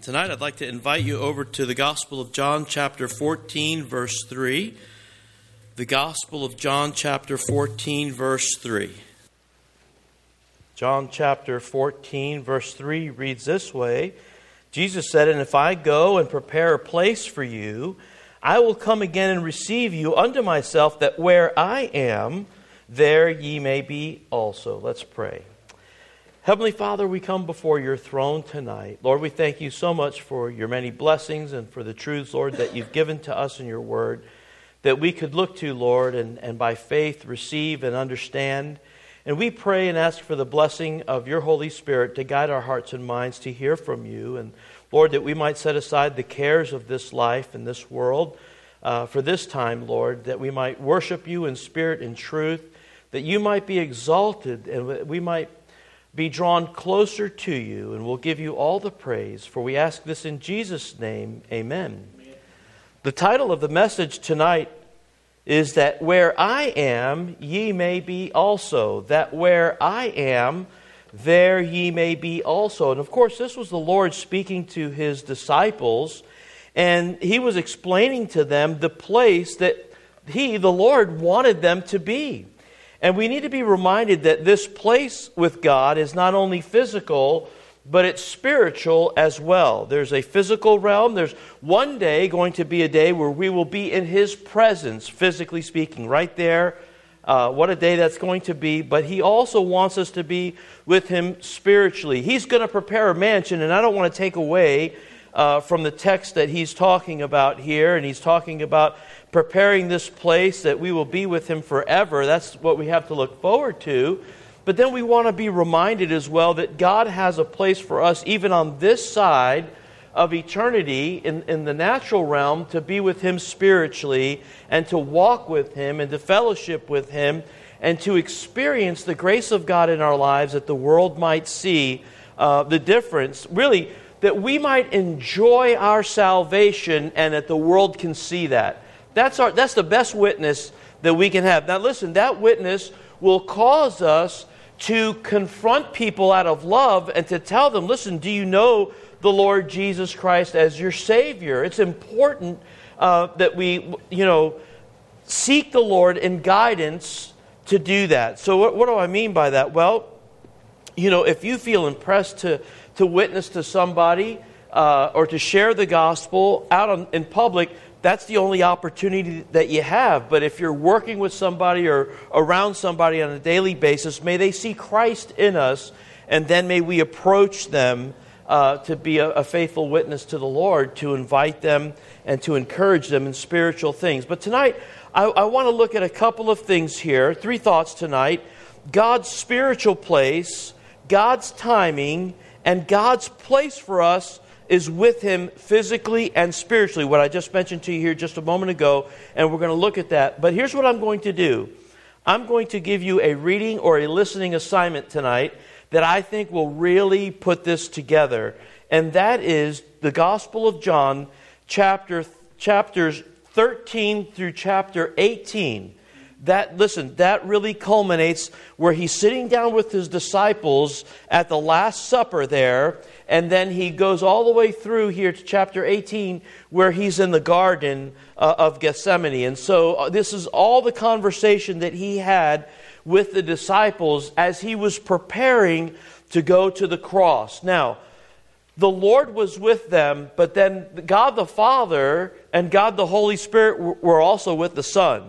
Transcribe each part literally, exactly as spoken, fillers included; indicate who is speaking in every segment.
Speaker 1: Tonight I'd like to invite you over to the Gospel of John chapter fourteen verse three. The Gospel of John chapter fourteen verse three. John chapter fourteen verse three reads this way. Jesus said, "And if I go and prepare a place for you, I will come again and receive you unto myself, that where I am, there ye may be also." Let's pray. Heavenly Father, we come before your throne tonight. Lord, we thank you so much for your many blessings and for the truths, Lord, that you've given to us in your word, that we could look to, Lord, and, and by faith receive and understand. And we pray and ask for the blessing of your Holy Spirit to guide our hearts and minds to hear from you. And Lord, that we might set aside the cares of this life and this world uh, for this time, Lord, that we might worship you in spirit and truth, that you might be exalted and we might be drawn closer to you, and we'll give you all the praise. For we ask this in Jesus' name, amen. Amen. The title of the message tonight is that where I am, ye may be also. That where I am, there ye may be also. And of course, this was the Lord speaking to his disciples, and he was explaining to them the place that he, the Lord, wanted them to be. And we need to be reminded that this place with God is not only physical, but it's spiritual as well. There's a physical realm. There's one day going to be a day where we will be in His presence, physically speaking, right there. Uh, what a day that's going to be. But He also wants us to be with Him spiritually. He's going to prepare a mansion, and I don't want to take away uh, from the text that He's talking about here. And He's talking about preparing this place that we will be with Him forever. That's what we have to look forward to. But then we want to be reminded as well that God has a place for us even on this side of eternity in, in the natural realm to be with Him spiritually and to walk with Him and to fellowship with Him and to experience the grace of God in our lives that the world might see uh, the difference. Really, that we might enjoy our salvation and that the world can see that. That's our. That's the best witness that we can have. Now listen, that witness will cause us to confront people out of love and to tell them, listen, do you know the Lord Jesus Christ as your Savior? It's important uh, that we, you know, seek the Lord in guidance to do that. So what, what do I mean by that? Well, you know, if you feel impressed to, to witness to somebody uh, or to share the gospel out on, in public, that's the only opportunity that you have. But if you're working with somebody or around somebody on a daily basis, may they see Christ in us, and then may we approach them uh, to be a, a faithful witness to the Lord, to invite them and to encourage them in spiritual things. But tonight, I, I want to look at a couple of things here. Three thoughts tonight. God's spiritual place, God's timing, and God's place for us is with Him physically and spiritually. What I just mentioned to you here just a moment ago, and we're going to look at that. But here's what I'm going to do. I'm going to give you a reading or a listening assignment tonight that I think will really put this together. And that is the Gospel of John, chapter chapters thirteen through chapter eighteen. That, listen, that really culminates where He's sitting down with His disciples at the Last Supper there, and then He goes all the way through here to chapter eighteen where He's in the Garden uh, of Gethsemane. And so uh, this is all the conversation that He had with the disciples as He was preparing to go to the cross. Now, the Lord was with them, but then God the Father and God the Holy Spirit were also with the Son.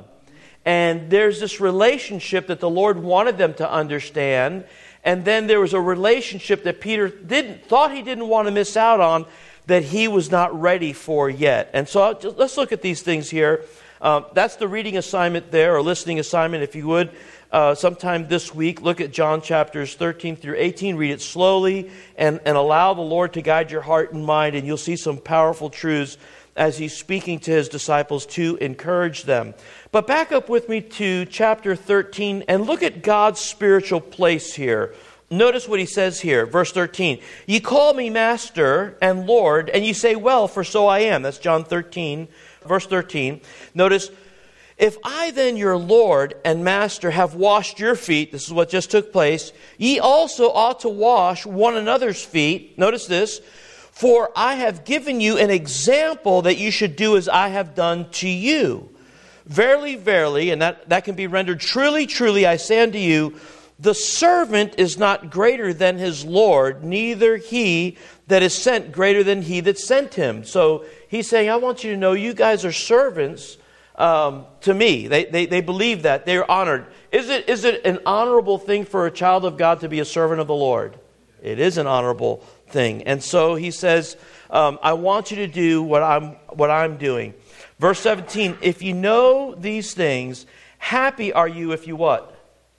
Speaker 1: And there's this relationship that the Lord wanted them to understand. And then there was a relationship that Peter didn't thought he didn't want to miss out on, that he was not ready for yet. And so just, let's look at these things here. Uh, that's the reading assignment there, or listening assignment, if you would. Uh, sometime this week, look at John chapters thirteen through eighteen. Read it slowly and, and allow the Lord to guide your heart and mind. And you'll see some powerful truths as He's speaking to His disciples to encourage them. But back up with me to chapter thirteen and look at God's spiritual place here. Notice what He says here, verse thirteen. "Ye call me Master and Lord, and ye say, well, for so I am." That's John thirteen, verse thirteen. Notice, "If I then, your Lord and Master, have washed your feet," this is what just took place, "ye also ought to wash one another's feet." Notice this. For I have given you an example that you should do as I have done to you. Verily, verily, and that, that can be rendered, truly, truly, I say unto you, the servant is not greater than his Lord, neither he that is sent greater than he that sent him. So he's saying, I want you to know you guys are servants um, to me. They, they, they believe that. They're honored. Is it, is it an honorable thing for a child of God to be a servant of the Lord? It is an honorable thing. And so he says, um, I want you to do what I'm, what I'm doing. Verse seventeen, if you know these things, happy are you if you what?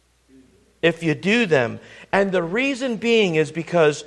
Speaker 1: If you do them. And the reason being is because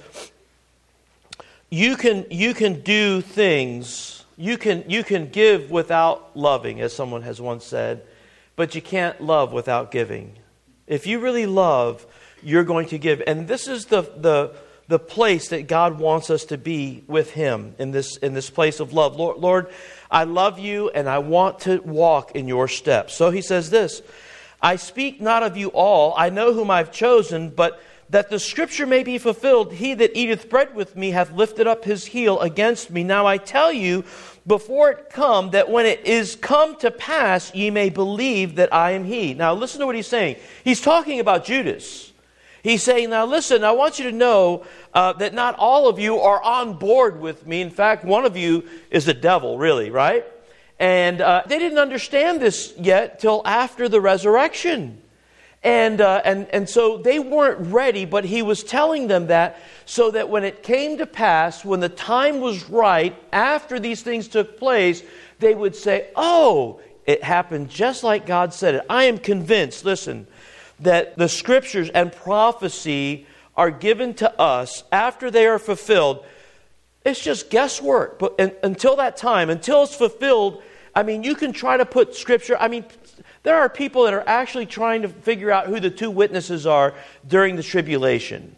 Speaker 1: you can you can do things, you can you can give without loving, as someone has once said, but you can't love without giving. If you really love, you're going to give. And this is the the the place that God wants us to be with Him, in this in this place of love. Lord, Lord, I love you and I want to walk in your steps. So he says this, I speak not of you all, I know whom I've chosen, but that the scripture may be fulfilled, he that eateth bread with me hath lifted up his heel against me. Now I tell you, before it come, that when it is come to pass, ye may believe that I am he. Now listen to what he's saying. He's talking about Judas. He's saying, now listen, I want you to know uh, that not all of you are on board with me. In fact, one of you is the devil, really, right? And uh, they didn't understand this yet till after the resurrection. And, uh, and, and so they weren't ready, but he was telling them that so that when it came to pass, when the time was right, after these things took place, they would say, oh, it happened just like God said it. I am convinced, listen, that the scriptures and prophecy are given to us after they are fulfilled. It's just guesswork. But and, until that time, until it's fulfilled, I mean, you can try to put scripture, I mean, there are people that are actually trying to figure out who the two witnesses are during the tribulation.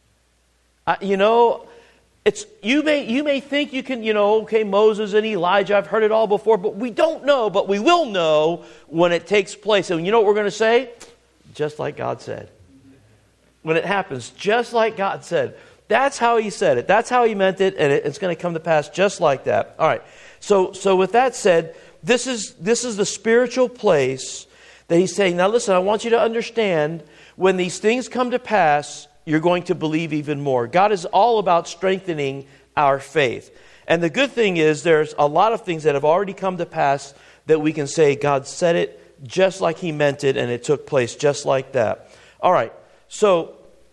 Speaker 1: Uh, you know, it's you may you may think you can, you know, okay, Moses and Elijah, I've heard it all before, but we don't know, but we will know when it takes place. And you know what we're going to say? Just like God said. When it happens, just like God said. That's how he said it. That's how he meant it, and it's going to come to pass just like that. All right. So, so with that said, this is this is the spiritual place that he's saying, now listen, I want you to understand, when these things come to pass, you're going to believe even more. God is all about strengthening our faith. And the good thing is, there's a lot of things that have already come to pass that we can say, God said it just like he meant it, and it took place just like that. All right, so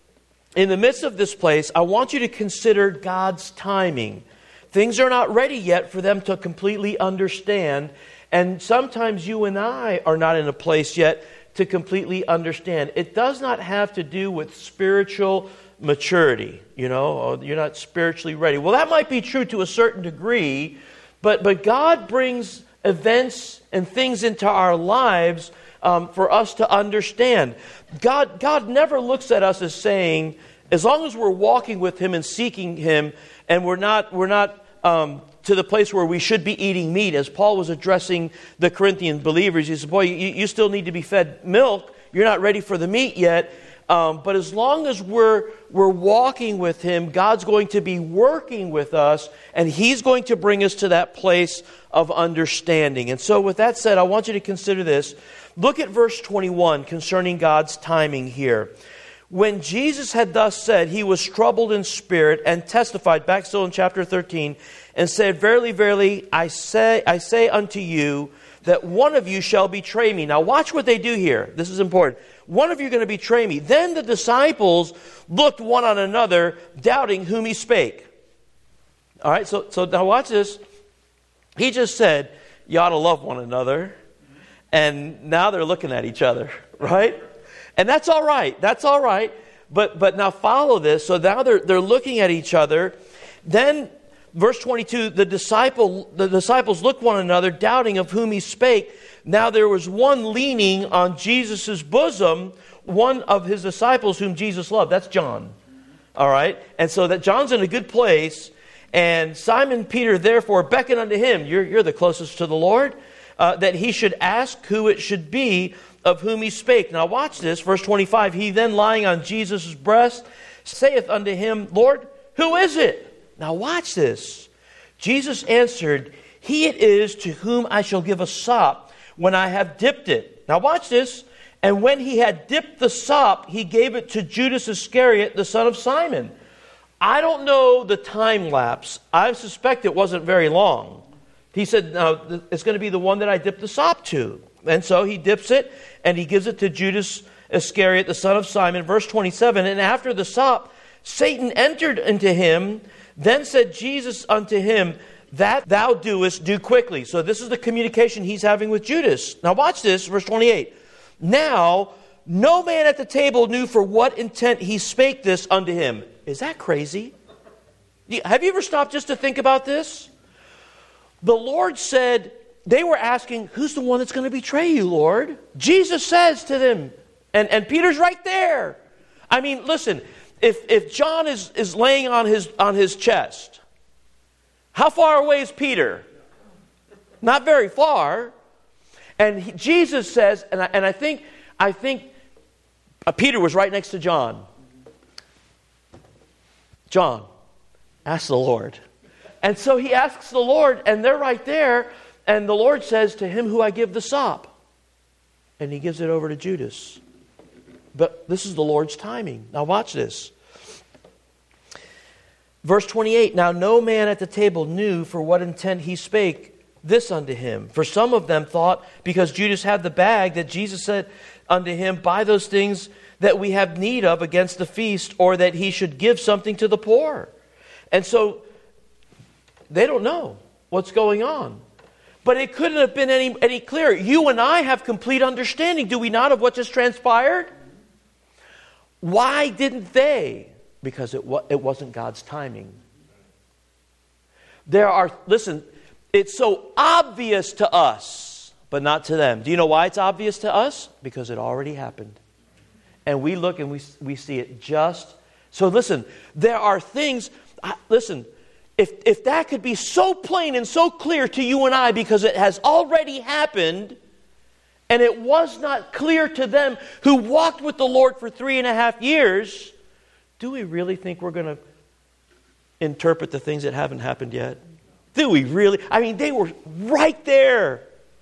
Speaker 1: in the midst of this place, I want you to consider God's timing. Things are not ready yet for them to completely understand, and sometimes you and I are not in a place yet to completely understand. It does not have to do with spiritual maturity, you know, oh, you're not spiritually ready. Well, that might be true to a certain degree, but but God brings events and things into our lives um, for us to understand. God, God never looks at us as saying, as long as we're walking with Him and seeking Him, and we're not we're not um, to the place where we should be eating meat, as Paul was addressing the Corinthian believers. He said, boy, you, you still need to be fed milk. You're not ready for the meat yet. Um, but as long as we're we're walking with Him, God's going to be working with us, and He's going to bring us to that place of understanding. And so with that said, I want you to consider this. Look at verse twenty-one concerning God's timing here. When Jesus had thus said, He was troubled in spirit and testified, back still in chapter thirteen, and said, Verily, verily, I say, I say unto you, that one of you shall betray me. Now watch what they do here. This is important. One of you is going to betray me. Then the disciples looked one on another, doubting whom He spake. All right, so, so now watch this. He just said, you ought to love one another. And now they're looking at each other, right? And that's all right. That's all right. But but now follow this. So now they're they're looking at each other. Then verse twenty-two, the disciple the disciples looked one another, doubting of whom He spake. Now there was one leaning on Jesus' bosom, one of His disciples whom Jesus loved. That's John. All right? And so that John's in a good place. And Simon Peter therefore beckoned unto him, you're, you're the closest to the Lord, uh, that he should ask who it should be of whom he spake. Now watch this, verse twenty-five. He then lying on Jesus' breast saith unto him, Lord, who is it? Now watch this. Jesus answered, he it is to whom I shall give a sop when I have dipped it. Now watch this. And when he had dipped the sop, he gave it to Judas Iscariot, the son of Simon. I don't know the time lapse. I suspect it wasn't very long. He said, no, it's going to be the one that I dipped the sop to. And so he dips it, and he gives it to Judas Iscariot, the son of Simon. Verse twenty-seven, and after the sop, Satan entered into him. Then said Jesus unto him, that thou doest, do quickly. So this is the communication he's having with Judas. Now watch this, verse twenty-eight. Now, no man at the table knew for what intent he spake this unto him. Is that crazy? Have you ever stopped just to think about this? The Lord said, they were asking, who's the one that's going to betray you, Lord? Jesus says to them, and, and Peter's right there. I mean, listen, if, if John is, is laying on his, on his chest, how far away is Peter? Not very far. And he, Jesus says, and I, and I think, I think uh, Peter was right next to John. John, ask the Lord. And so he asks the Lord, and they're right there. And the Lord says, to him who I give the sop. And he gives it over to Judas. But this is the Lord's timing. Now watch this. Verse twenty-eight, now no man at the table knew for what intent he spake this unto him. For some of them thought, because Judas had the bag, that Jesus said unto him, buy those things that we have need of against the feast, or that he should give something to the poor. And so they don't know what's going on. But it couldn't have been any, any clearer. You and I have complete understanding, do we not, of what just transpired? Why didn't they? Because it, wa- it wasn't God's timing. There are, listen, it's so obvious to us, but not to them. Do you know why it's obvious to us? Because it already happened. And we look and we, we see it just. So listen, there are things, listen, if, if that could be so plain and so clear to you and I, because it has already happened, and it was not clear to them who walked with the Lord for three and a half years, do we really think we're going to interpret the things that haven't happened yet? Do we really? I mean, they were right there.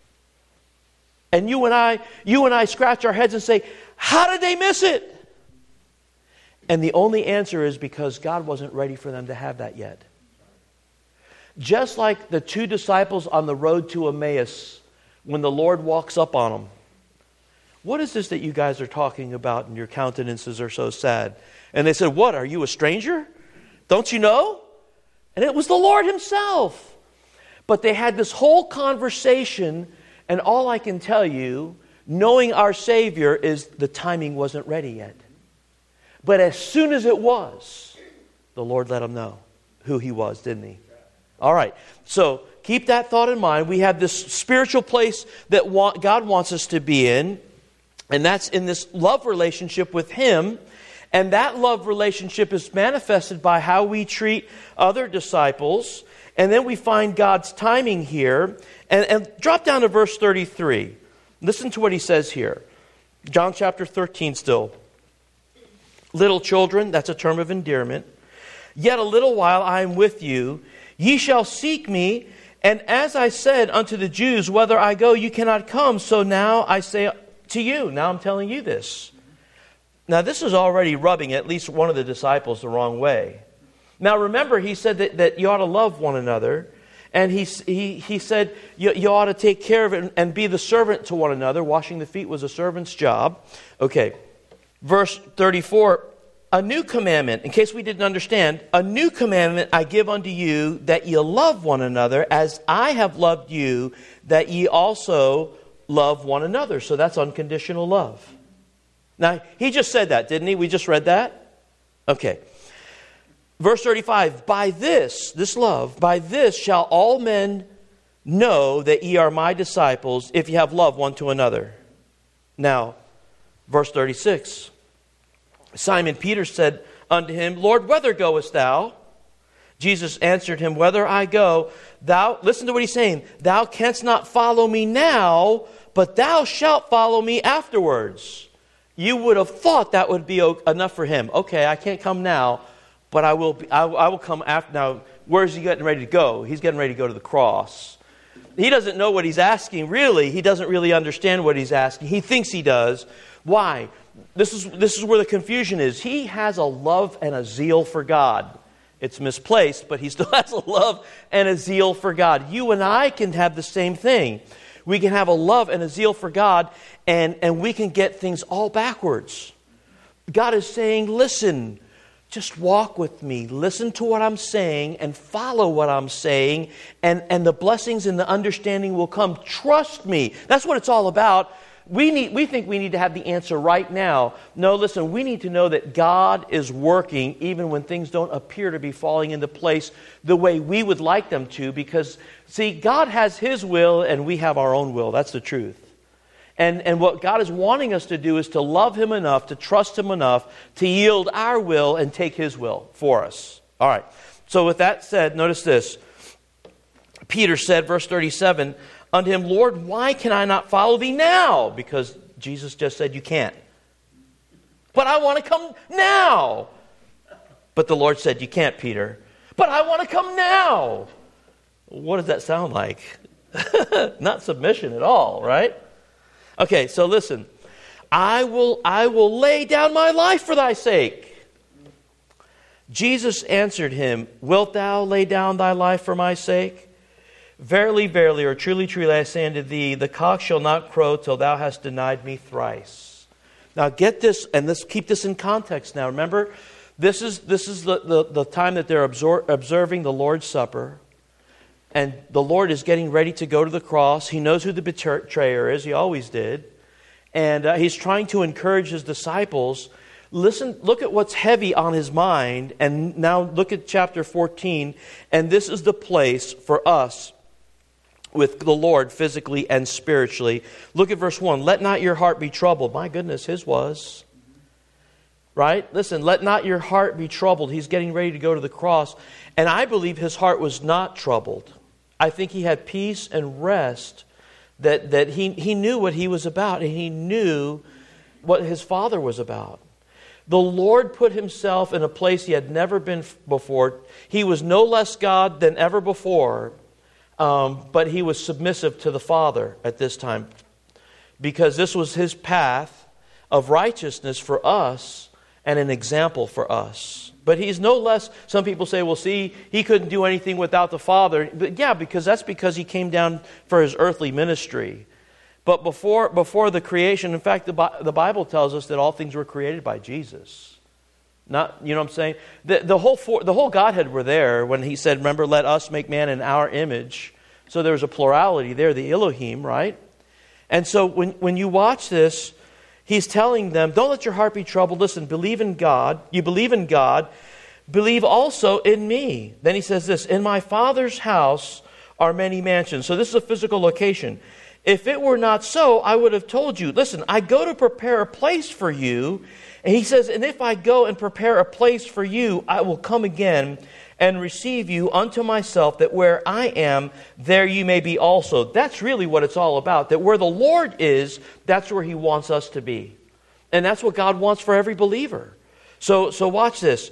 Speaker 1: And you and I, you and I scratch our heads and say, how did they miss it? And the only answer is because God wasn't ready for them to have that yet. Just like the two disciples on the road to Emmaus, when the Lord walks up on them. What is this that you guys are talking about and your countenances are so sad? And they said, what, are you a stranger? Don't you know? And it was the Lord himself. But they had this whole conversation, and all I can tell you, knowing our Savior, is the timing wasn't ready yet. But as soon as it was, the Lord let them know who he was, didn't he? All right, so keep that thought in mind. We have this spiritual place that God wants us to be in, and that's in this love relationship with him. And that love relationship is manifested by how we treat other disciples. And then we find God's timing here. And, and drop down to verse thirty-three. Listen to what he says here. John chapter thirteen still. Little children, that's a term of endearment. Yet a little while I am with you. Ye shall seek me. And as I said unto the Jews, whither I go, you cannot come. So now I say to you. Now I'm telling you this. Now, this is already rubbing at least one of the disciples the wrong way. Now, remember, he said that, that you ought to love one another. And he, he, he said you, you ought to take care of it and, and be the servant to one another. Washing the feet was a servant's job. Okay, verse thirty-four. A new commandment, in case we didn't understand, a new commandment I give unto you, that ye love one another, as I have loved you, that ye also love one another. So that's unconditional love. Now, he just said that, didn't he? We just read that? Okay. Verse thirty-five, by this, this love, by this shall all men know that ye are my disciples, if ye have love one to another. Now, verse thirty-six. Simon Peter said unto him, Lord, whither goest thou? Jesus answered him, whither I go, thou, listen to what he's saying, thou canst not follow me now, but thou shalt follow me afterwards. You would have thought that would be enough for him. Okay, I can't come now. but I will be, I, I will come after. Now, where's he getting ready to go? He's getting ready to go to the cross. He doesn't know what he's asking, really. He doesn't really understand what he's asking. He thinks he does. Why? This is, this is where the confusion is. He has a love and a zeal for God. It's misplaced, but he still has a love and a zeal for God. You and I can have the same thing. We can have a love and a zeal for God, and, and we can get things all backwards. God is saying, listen, just walk with me. Listen to what I'm saying and follow what I'm saying, and, and the blessings and the understanding will come. Trust me. That's what it's all about. We need, we think we need to have the answer right now. No, listen, we need to know that God is working even when things don't appear to be falling into place the way we would like them to, because, see, God has His will and we have our own will. That's the truth. And, and what God is wanting us to do is to love Him enough, to trust Him enough, to yield our will and take His will for us. All right. So with that said, notice this. Peter said, verse thirty-seven, unto him, Lord, why can I not follow thee now? Because Jesus just said you can't. But I want to come now. But the Lord said, you can't, Peter. But I want to come now. What does that sound like? Not submission at all, right? Okay, so listen. I will, I will lay down my life for thy sake. Jesus answered him, wilt thou lay down thy life for my sake? Verily, verily, or truly, truly, I say unto thee, the cock shall not crow till thou hast denied me thrice. Now get this, and let's keep this in context now. Remember, this is this is the, the, the time that they're absor- observing the Lord's Supper. And the Lord is getting ready to go to the cross. He knows who the betrayer is. He always did. And uh, He's trying to encourage His disciples. Listen, look at what's heavy on His mind. And now look at chapter fourteen. And this is the place for us with the Lord physically and spiritually. Look at verse one. Let not your heart be troubled. My goodness, His was. Right? Listen, let not your heart be troubled. He's getting ready to go to the cross. And I believe His heart was not troubled. I think He had peace and rest, that, that he, he knew what He was about, and He knew what His Father was about. The Lord put Himself in a place He had never been before. He was no less God than ever before. Um, but He was submissive to the Father at this time, because this was His path of righteousness for us and an example for us. But He's no less, some people say, well, see, He couldn't do anything without the Father. But yeah, because that's because He came down for His earthly ministry. But before before the creation, in fact, the, the Bible tells us that all things were created by Jesus. Not, you know what I'm saying? The, the, whole for, the whole Godhead were there when He said, remember, let us make man in our image. So there's a plurality there, the Elohim, right? And so when, when you watch this, He's telling them, don't let your heart be troubled. Listen, believe in God. You believe in God. Believe also in me. Then He says this, in my Father's house are many mansions. So this is a physical location. If it were not so, I would have told you, listen, I go to prepare a place for you. And He says, and if I go and prepare a place for you, I will come again and receive you unto myself, that where I am, there you may be also. That's really what it's all about. That where the Lord is, that's where He wants us to be. And that's what God wants for every believer. So, so watch this.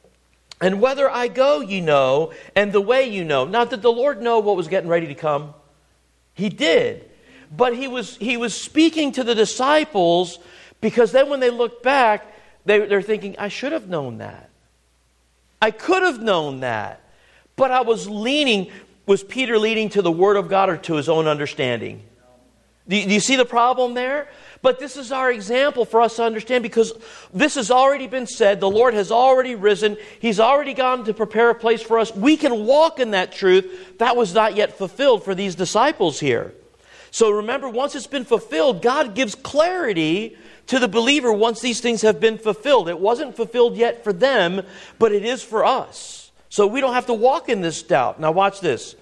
Speaker 1: And whether I go, you know, and the way you know. Now, did the Lord know what was getting ready to come? He did. But He was, he was speaking to the disciples, because then when they look back, they, they're thinking, I should have known that. I could have known that. But I was leaning, was Peter leaning to the Word of God or to his own understanding? Do you, do you see the problem there? But this is our example for us to understand, because this has already been said. The Lord has already risen. He's already gone to prepare a place for us. We can walk in that truth. That was not yet fulfilled for these disciples here. So remember, once it's been fulfilled, God gives clarity to the believer once these things have been fulfilled. It wasn't fulfilled yet for them, but it is for us. So we don't have to walk in this doubt. Now watch this.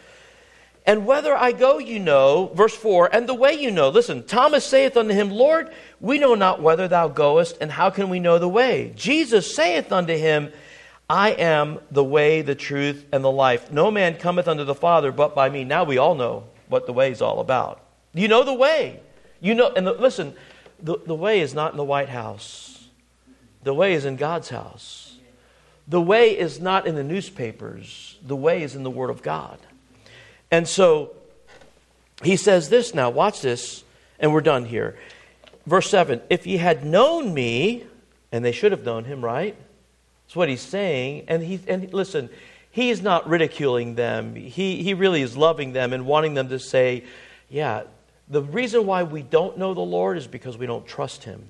Speaker 1: And whether I go, you know, verse four, and the way you know. Listen, Thomas saith unto Him, Lord, we know not whither thou goest, and how can we know the way? Jesus saith unto him, I am the way, the truth, and the life. No man cometh unto the Father but by me. Now we all know what the way is all about. You know the way. You know, and the, listen, the, the way is not in the White House. The way is in God's house. the way is not in the newspapers. The way is in the Word of God. And so he says this now. Watch this, and we're done here. Verse seven, if ye had known me, and they should have known him, right? That's what he's saying. And he and listen, he's not ridiculing them. He, he really is loving them and wanting them to say, yeah, the reason why we don't know the Lord is because we don't trust him.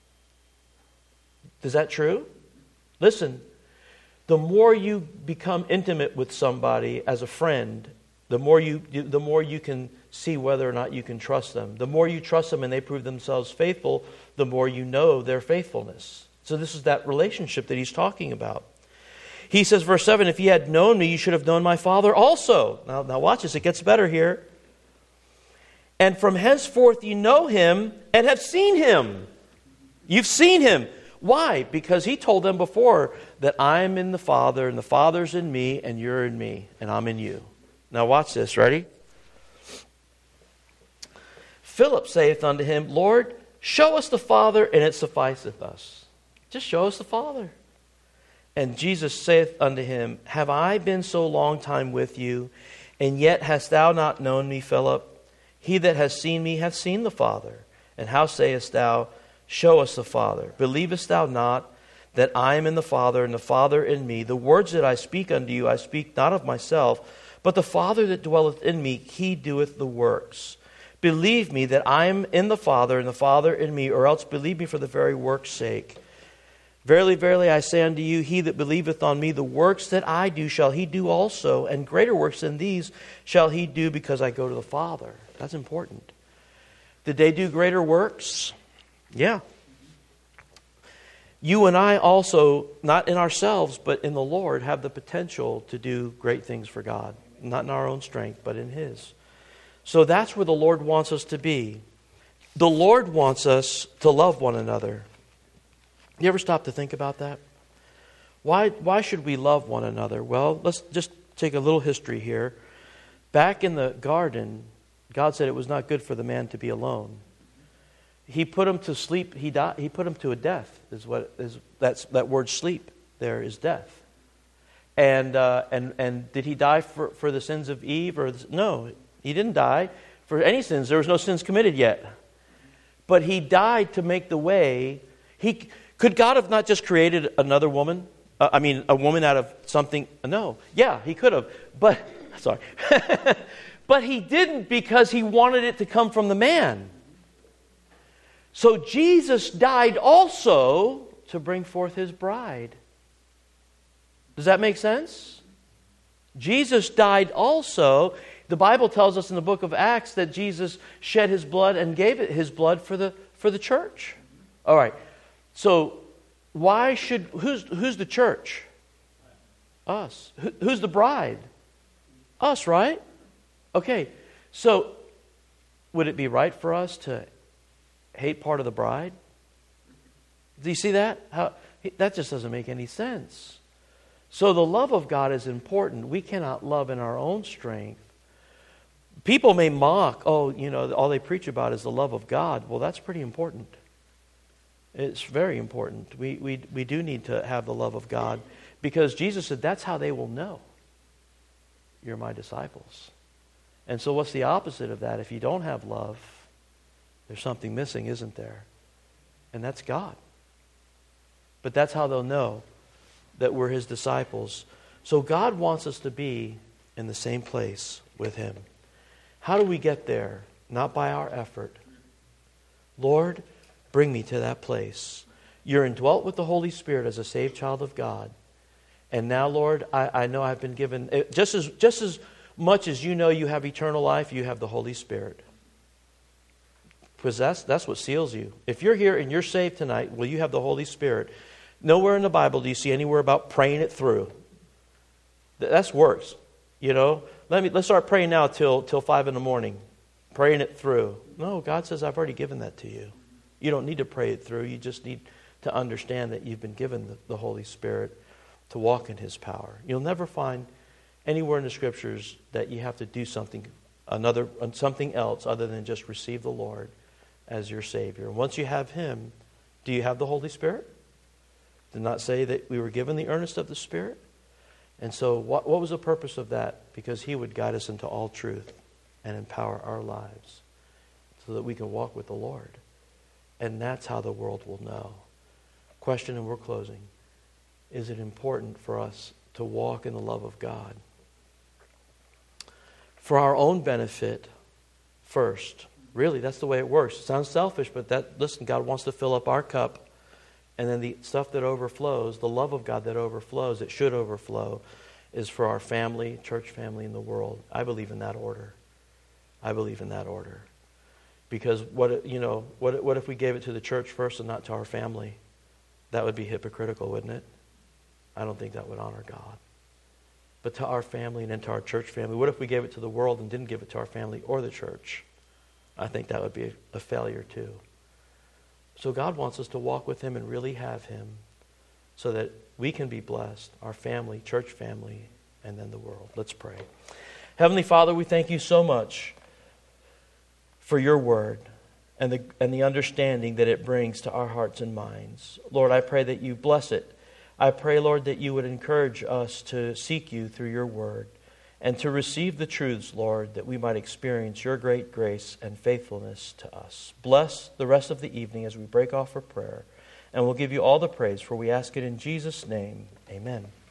Speaker 1: Is that true? Listen, the more you become intimate with somebody as a friend, the more you the more you can see whether or not you can trust them. The more you trust them and they prove themselves faithful, the more you know their faithfulness. So this is that relationship that he's talking about. He says, verse seven, if ye had known me, you should have known my Father also. Now, now watch this, it gets better here. And from henceforth you know him and have seen him. You've seen him. Why? Because he told them before that I'm in the Father and the Father's in me and you're in me and I'm in you. Now watch this, ready? Philip saith unto him, Lord, show us the Father and it sufficeth us. Just show us the Father. And Jesus saith unto him, have I been so long time with you, and yet hast thou not known me, Philip? He that has seen me hath seen the Father. And how sayest thou, show us the Father? Believest thou not that I am in the Father, and the Father in me? The words that I speak unto you, I speak not of myself, but the Father that dwelleth in me, he doeth the works. Believe me that I am in the Father, and the Father in me, or else believe me for the very work's sake. Verily, verily, I say unto you, he that believeth on me, the works that I do shall he do also, and greater works than these shall he do, because I go to the Father. That's important. Did they do greater works? Yeah. You and I also, not in ourselves, but in the Lord, have the potential to do great things for God. Not in our own strength, but in his. So that's where the Lord wants us to be. The Lord wants us to love one another. You ever stop to think about that? Why, why should we love one another? Well, let's just take a little history here. Back in the garden, God said it was not good for the man to be alone. He put him to sleep. He died. He put him to a death. Is what is that's that word sleep? There is death. And uh, and and did he die for, for the sins of Eve? Or no, he didn't die for any sins. There was no sins committed yet. But he died to make the way. He could God have not just created another woman? Uh, I mean, a woman out of something? No. Yeah, he could have. But sorry, but he didn't, because he wanted it to come from the man. So Jesus died also to bring forth his bride. Does that make sense? Jesus died also. The Bible tells us in the book of Acts that Jesus shed his blood and gave it his blood for the for the church. All right. So why should who's who's the church? Us. Who, who's the bride? Us, right? Okay. So would it be right for us to hate part of the bride? Do you see that? How that just doesn't make any sense. So the love of God is important. We cannot love in our own strength. People may mock, oh, you know, all they preach about is the love of God. Well, that's pretty important. It's very important. We we we do need to have the love of God, because Jesus said that's how they will know you're my disciples. And so what's the opposite of that? If you don't have love, there's something missing, isn't there? And that's God. But that's how they'll know that we're his disciples. So God wants us to be in the same place with him. How do we get there? Not by our effort. Lord, bring me to that place. You're indwelt with the Holy Spirit as a saved child of God. And now, Lord, I, I know I've been given, just as, just as much as you know you have eternal life, you have the Holy Spirit. Because that's, that's what seals you. If you're here and you're saved tonight, well, you have the Holy Spirit. Nowhere in the Bible do you see anywhere about praying it through. That's works. You know, let me let's start praying now till till five in the morning, praying it through. No, God says I've already given that to you. You don't need to pray it through. You just need to understand that you've been given the, the Holy Spirit to walk in his power. You'll never find anywhere in the Scriptures that you have to do something another something else other than just receive the Lord as your Savior. And once you have him, do you have the Holy Spirit? Did not say that we were given the earnest of the Spirit? And so what, what was the purpose of that? Because He would guide us into all truth and empower our lives so that we can walk with the Lord. And that's how the world will know. Question, and we're closing. Is it important for us to walk in the love of God? For our own benefit first. Really, that's the way it works. It sounds selfish, but that, listen, God wants to fill up our cup. And then the stuff that overflows, the love of God that overflows, it should overflow, is for our family, church family, and the world. I believe in that order. I believe in that order. Because what you know, what what if we gave it to the church first and not to our family? That would be hypocritical, wouldn't it? I don't think that would honor God. But to our family and then to our church family. What if we gave it to the world and didn't give it to our family or the church? I think that would be a failure too. So God wants us to walk with Him and really have Him so that we can be blessed, our family, church family, and then the world. Let's pray. Heavenly Father, we thank You so much for Your word and the, and the understanding that it brings to our hearts and minds. Lord, I pray that You bless it. I pray, Lord, that You would encourage us to seek You through Your word and to receive the truths, Lord, that we might experience Your great grace and faithfulness to us. Bless the rest of the evening as we break off for prayer, and we'll give You all the praise, for we ask it in Jesus' name. Amen.